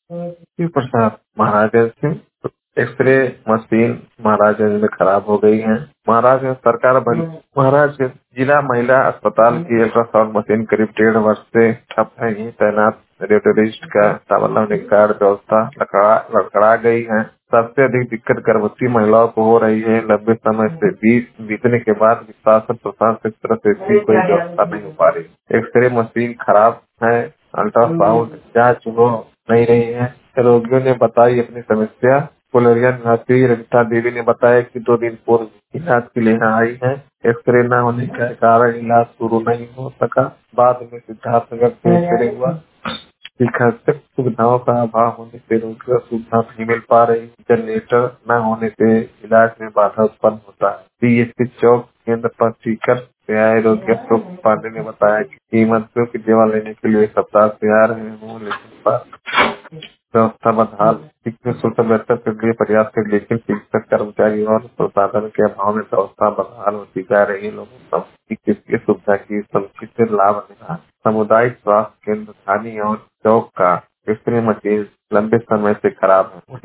शिव प्रसाद महाराजगंज से x ray machine Maharajganj में खराब हो गई है। महाराजगंज सरकार बनी महाराजगंज जिला महिला अस्पताल की अल्ट्रासाउंड मशीन करीब 1.5 वर्ष से ठप है। यही तैनात रेडियोलॉजिस्ट का टावरलाइन कार्ड व्यवस्था लड़खड़ा गई है। सबसे अधिक दिक्कत गर्भवती महिलाओं को हो रही है। लंबे समय से बीतने के बाद शासन प्रशासन की तरफ से इसकी कोई व्यवस्था नहीं हो पा रही। एक्सरे मशीन खराब है। अल्ट्रासाउंड जांच हो नहीं रही है। रोगियों ने बताई अपनी समस्या। फुलरिया निवासी रंजिता देवी ने बताया कि 2 दिन पूर्व इलाज के लिए यहाँ आई है। एक्सरे न होने के कारण इलाज शुरू नहीं हो सका। बाद में सिद्धार्थनगर से एक्सरे हुआ। चिकित्सक सुविधाओं का अभाव होने से रोगियों को सुविधा नहीं मिल पा रही। जनरेटर न होने से इलाज में बाधा उत्पन्न होता है। डीएसपी चौक केंद्र पर टीकर से आए रोगी अशोक पांडे ने बताया कि कीमतों की दवा लेने के लिए सप्ताह से आ रहे हूँ, लेकिन व्यवस्था बदहाल। चिकित्सक सोशल वेलफेयर के लिए प्रयास है, लेकिन चिकित्सक कर्मचारी और संसाधन के अभाव में व्यवस्था बदहाल होती जा रही है। लोगों को चिकित्सीय सुविधा की समुचित लाभ मिला। सामुदायिक स्वास्थ्य केंद्र थानी और चौक का एक्सरे मशीन लंबे समय से खराब है।